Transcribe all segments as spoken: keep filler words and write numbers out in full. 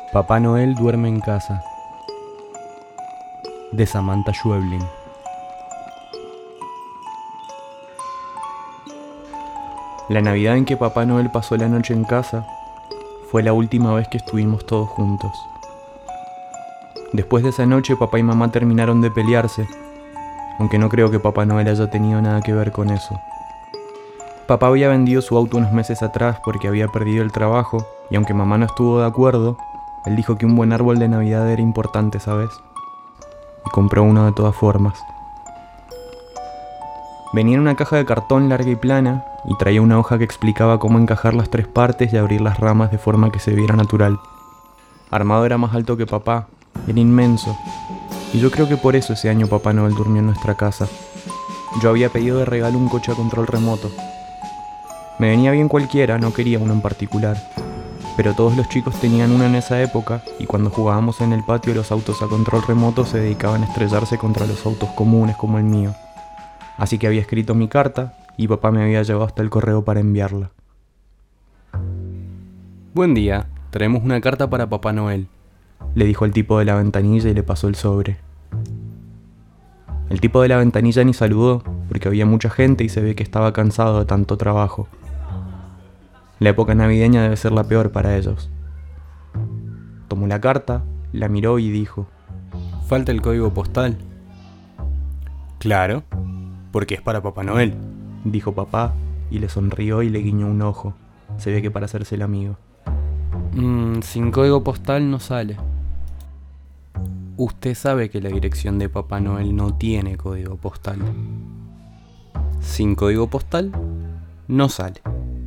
Papá Noel duerme en casa, de Samantha Schweblin. La Navidad en que Papá Noel pasó la noche en casa fue la última vez que estuvimos todos juntos. Después de esa noche, papá y mamá terminaron de pelearse, aunque no creo que Papá Noel haya tenido nada que ver con eso. Papá había vendido su auto unos meses atrás porque había perdido el trabajo, y aunque mamá no estuvo de acuerdo, él dijo que un buen árbol de Navidad era importante, ¿sabes? Y compró uno de todas formas. Venía en una caja de cartón larga y plana, y traía una hoja que explicaba cómo encajar las tres partes y abrir las ramas de forma que se viera natural. Armado era más alto que papá, era inmenso, y yo creo que por eso ese año Papá Noel durmió en nuestra casa. Yo había pedido de regalo un coche a control remoto. Me venía bien cualquiera, no quería uno en particular, pero todos los chicos tenían uno en esa época, y cuando jugábamos en el patio los autos a control remoto se dedicaban a estrellarse contra los autos comunes como el mío. Así que había escrito mi carta, y papá me había llevado hasta el correo para enviarla. Buen día, traemos una carta para Papá Noel, le dijo el tipo de la ventanilla y le pasó el sobre. El tipo de la ventanilla ni saludó, porque había mucha gente y se ve que estaba cansado de tanto trabajo. La época navideña debe ser la peor para ellos. Tomó la carta, la miró y dijo: ¿falta el código postal? Claro, porque es para Papá Noel, dijo papá, y le sonrió y le guiñó un ojo. Se ve que para hacerse el amigo. Mm, sin código postal no sale. Usted sabe que la dirección de Papá Noel no tiene código postal. Sin código postal no sale,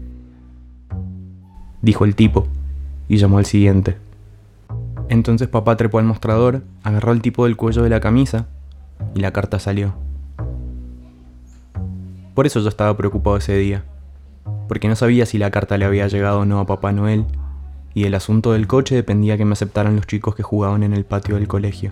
dijo el tipo, y llamó al siguiente. Entonces papá trepó al mostrador, agarró al tipo del cuello de la camisa, y la carta salió. Por eso yo estaba preocupado ese día, porque no sabía si la carta le había llegado o no a Papá Noel, y del asunto del coche dependía que me aceptaran los chicos que jugaban en el patio del colegio.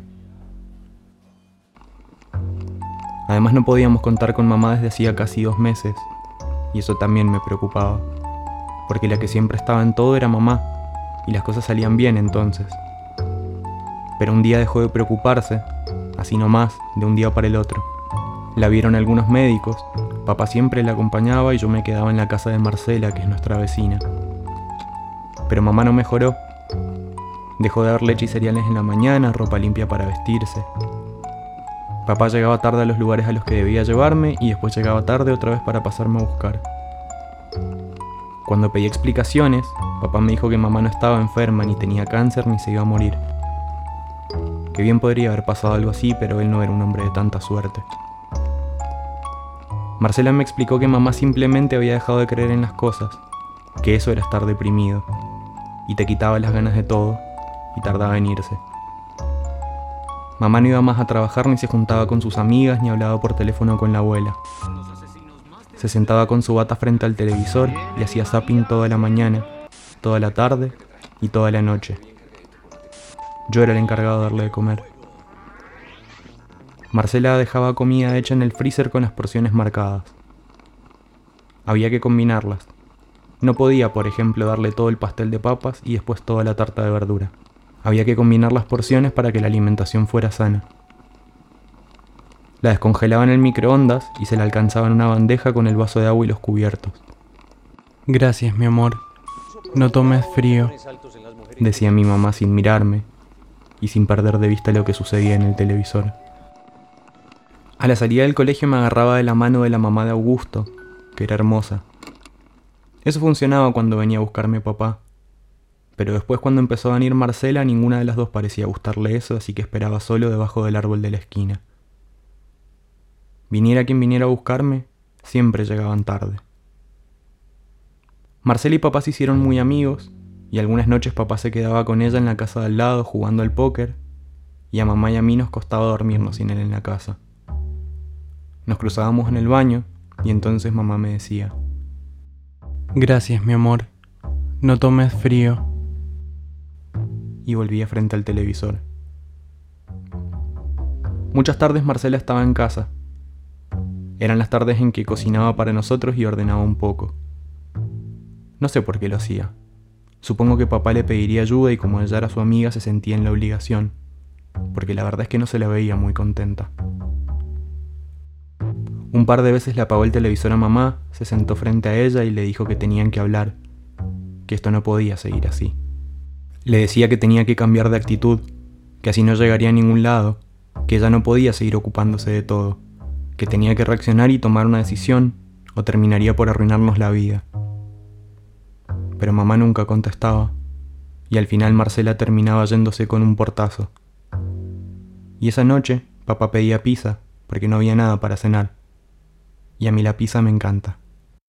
Además no podíamos contar con mamá desde hacía casi dos meses, y eso también me preocupaba, porque la que siempre estaba en todo era mamá, y las cosas salían bien entonces. Pero un día dejó de preocuparse, así nomás, de un día para el otro. La vieron algunos médicos, papá siempre la acompañaba y yo me quedaba en la casa de Marcela, que es nuestra vecina. Pero mamá no mejoró. Dejó de dar leche y cereales en la mañana, ropa limpia para vestirse. Papá llegaba tarde a los lugares a los que debía llevarme y después llegaba tarde otra vez para pasarme a buscar. Cuando pedí explicaciones, papá me dijo que mamá no estaba enferma, ni tenía cáncer, ni se iba a morir. Que bien podría haber pasado algo así, pero él no era un hombre de tanta suerte. Marcela me explicó que mamá simplemente había dejado de creer en las cosas, que eso era estar deprimido, y te quitaba las ganas de todo, y tardaba en irse. Mamá no iba más a trabajar, ni se juntaba con sus amigas, ni hablaba por teléfono con la abuela. Se sentaba con su bata frente al televisor y hacía zapping toda la mañana, toda la tarde y toda la noche. Yo era el encargado de darle de comer. Marcela dejaba comida hecha en el freezer con las porciones marcadas. Había que combinarlas. No podía, por ejemplo, darle todo el pastel de papas y después toda la tarta de verdura. Había que combinar las porciones para que la alimentación fuera sana. La descongelaba en el microondas y se la alcanzaba en una bandeja con el vaso de agua y los cubiertos. Gracias, mi amor. No tomes frío, decía mi mamá sin mirarme y sin perder de vista lo que sucedía en el televisor. A la salida del colegio me agarraba de la mano de la mamá de Augusto, que era hermosa. Eso funcionaba cuando venía a buscarme papá. Pero después, cuando empezó a venir Marcela, ninguna de las dos parecía gustarle eso, así que esperaba solo debajo del árbol de la esquina. Viniera quien viniera a buscarme, siempre llegaban tarde. Marcela y papá se hicieron muy amigos, y algunas noches papá se quedaba con ella en la casa de al lado jugando al póker, y a mamá y a mí nos costaba dormirnos sin él en la casa. Nos cruzábamos en el baño, y entonces mamá me decía: gracias, mi amor. No tomes frío. Y volvía frente al televisor. Muchas tardes Marcela estaba en casa. Eran las tardes en que cocinaba para nosotros y ordenaba un poco. No sé por qué lo hacía. Supongo que papá le pediría ayuda y como ella era su amiga se sentía en la obligación, porque la verdad es que no se la veía muy contenta. Un par de veces le apagó el televisor a mamá, se sentó frente a ella y le dijo que tenían que hablar, que esto no podía seguir así. Le decía que tenía que cambiar de actitud, que así no llegaría a ningún lado, que ella no podía seguir ocupándose de todo, que tenía que reaccionar y tomar una decisión, o terminaría por arruinarnos la vida. Pero mamá nunca contestaba, y al final Marcela terminaba yéndose con un portazo. Y esa noche papá pedía pizza, porque no había nada para cenar, y a mí la pizza me encanta.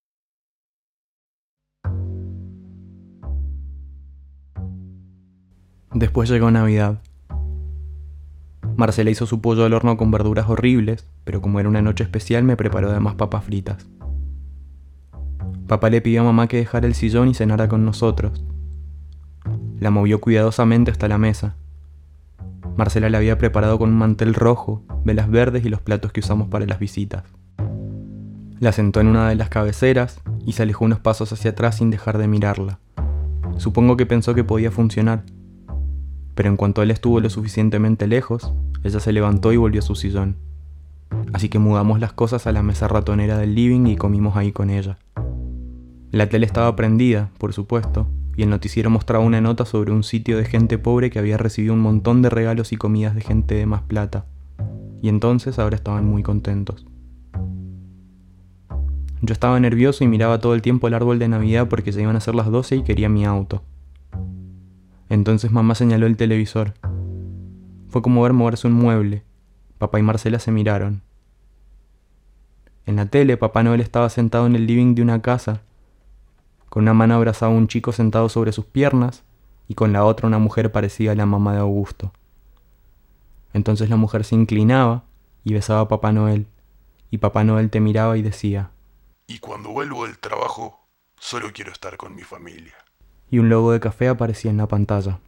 Después llegó Navidad. Marcela hizo su pollo al horno con verduras horribles, pero como era una noche especial me preparó además papas fritas. Papá le pidió a mamá que dejara el sillón y cenara con nosotros. La movió cuidadosamente hasta la mesa. Marcela la había preparado con un mantel rojo, velas verdes y los platos que usamos para las visitas. La sentó en una de las cabeceras y se alejó unos pasos hacia atrás sin dejar de mirarla. Supongo que pensó que podía funcionar. Pero en cuanto él estuvo lo suficientemente lejos, ella se levantó y volvió a su sillón. Así que mudamos las cosas a la mesa ratonera del living y comimos ahí con ella. La tele estaba prendida, por supuesto, y el noticiero mostraba una nota sobre un sitio de gente pobre que había recibido un montón de regalos y comidas de gente de más plata. Y entonces ahora estaban muy contentos. Yo estaba nervioso y miraba todo el tiempo el árbol de Navidad porque ya iban a ser las doce y quería mi auto. Entonces mamá señaló el televisor. Fue como ver moverse un mueble. Papá y Marcela se miraron. En la tele, Papá Noel estaba sentado en el living de una casa. Con una mano abrazaba a un chico sentado sobre sus piernas y con la otra una mujer parecida a la mamá de Augusto. Entonces la mujer se inclinaba y besaba a Papá Noel, y Papá Noel te miraba y decía: Y cuando vuelvo del trabajo, solo quiero estar con mi familia. Y un logo de café aparecía en la pantalla.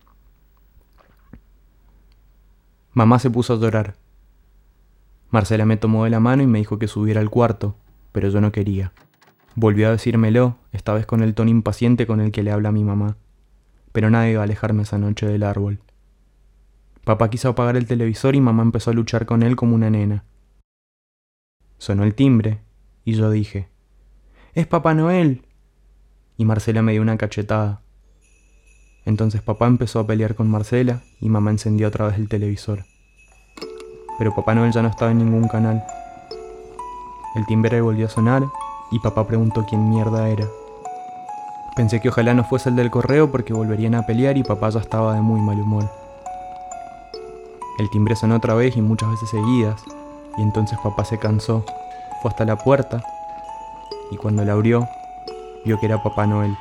Mamá se puso a llorar. Marcela me tomó de la mano y me dijo que subiera al cuarto, pero yo no quería. Volvió a decírmelo, esta vez con el tono impaciente con el que le habla a mi mamá. Pero nadie iba a alejarme esa noche del árbol. Papá quiso apagar el televisor y mamá empezó a luchar con él como una nena. Sonó el timbre y yo dije: ¡Es Papá Noel! Y Marcela me dio una cachetada. Entonces papá empezó a pelear con Marcela y mamá encendió otra vez el televisor. Pero Papá Noel ya no estaba en ningún canal. El timbre volvió a sonar y papá preguntó quién mierda era. Pensé que ojalá no fuese el del correo porque volverían a pelear y papá ya estaba de muy mal humor. El timbre sonó otra vez y muchas veces seguidas, y entonces papá se cansó, fue hasta la puerta y cuando la abrió, vio que era Papá Noel.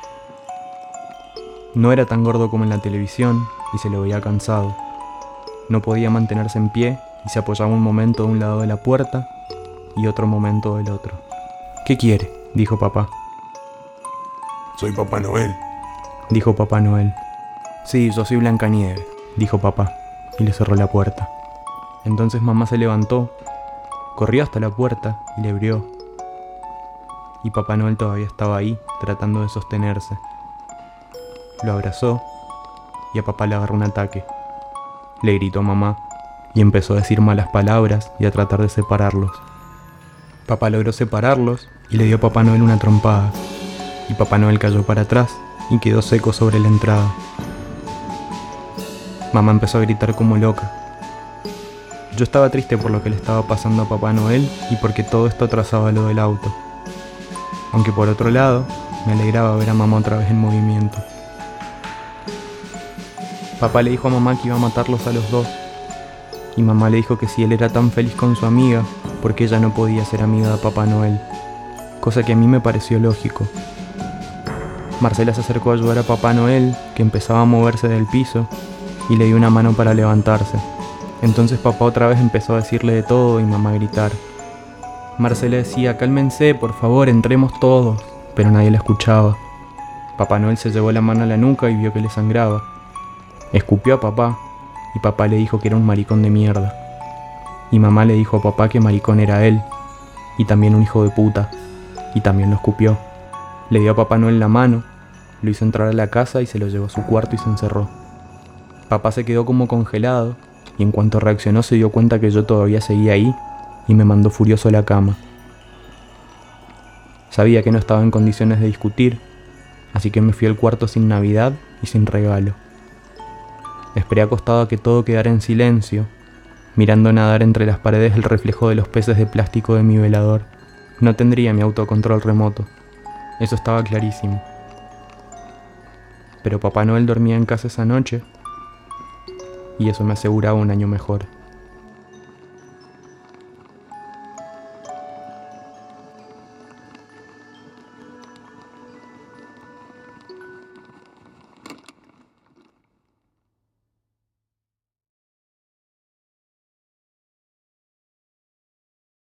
No era tan gordo como en la televisión y se lo veía cansado. No podía mantenerse en pie y se apoyaba un momento de un lado de la puerta y otro momento del otro. ¿Qué quiere?, dijo papá. Soy Papá Noel, dijo Papá Noel. Sí, yo soy Blancanieves, dijo papá, y le cerró la puerta. Entonces mamá se levantó, corrió hasta la puerta y le abrió. Y Papá Noel todavía estaba ahí, tratando de sostenerse. Lo abrazó y a papá le agarró un ataque. Le gritó mamá y empezó a decir malas palabras y a tratar de separarlos. Papá logró separarlos y le dio a Papá Noel una trompada. Y Papá Noel cayó para atrás y quedó seco sobre la entrada. Mamá empezó a gritar como loca. Yo estaba triste por lo que le estaba pasando a Papá Noel y porque todo esto atrasaba lo del auto. Aunque por otro lado, me alegraba ver a mamá otra vez en movimiento. Papá le dijo a mamá que iba a matarlos a los dos. Y mamá le dijo que si él era tan feliz con su amiga, porque ella no podía ser amiga de Papá Noel. Cosa que a mí me pareció lógico. Marcela se acercó a ayudar a Papá Noel, que empezaba a moverse del piso, y le dio una mano para levantarse. Entonces papá otra vez empezó a decirle de todo y mamá a gritar. Marcela decía: cálmense, por favor, entremos todos, pero nadie la escuchaba. Papá Noel se llevó la mano a la nuca y vio que le sangraba. Escupió a papá, y papá le dijo que era un maricón de mierda. Y mamá le dijo a papá que maricón era él, y también un hijo de puta, y también lo escupió. Le dio a Papá Noel la mano, lo hizo entrar a la casa y se lo llevó a su cuarto y se encerró. Papá se quedó como congelado y en cuanto reaccionó se dio cuenta que yo todavía seguía ahí y me mandó furioso a la cama. Sabía que no estaba en condiciones de discutir, así que me fui al cuarto sin Navidad y sin regalo. Esperé acostado a que todo quedara en silencio, mirando nadar entre las paredes el reflejo de los peces de plástico de mi velador. No tendría mi autocontrol remoto, eso estaba clarísimo. Pero Papá Noel dormía en casa esa noche y eso me aseguraba un año mejor.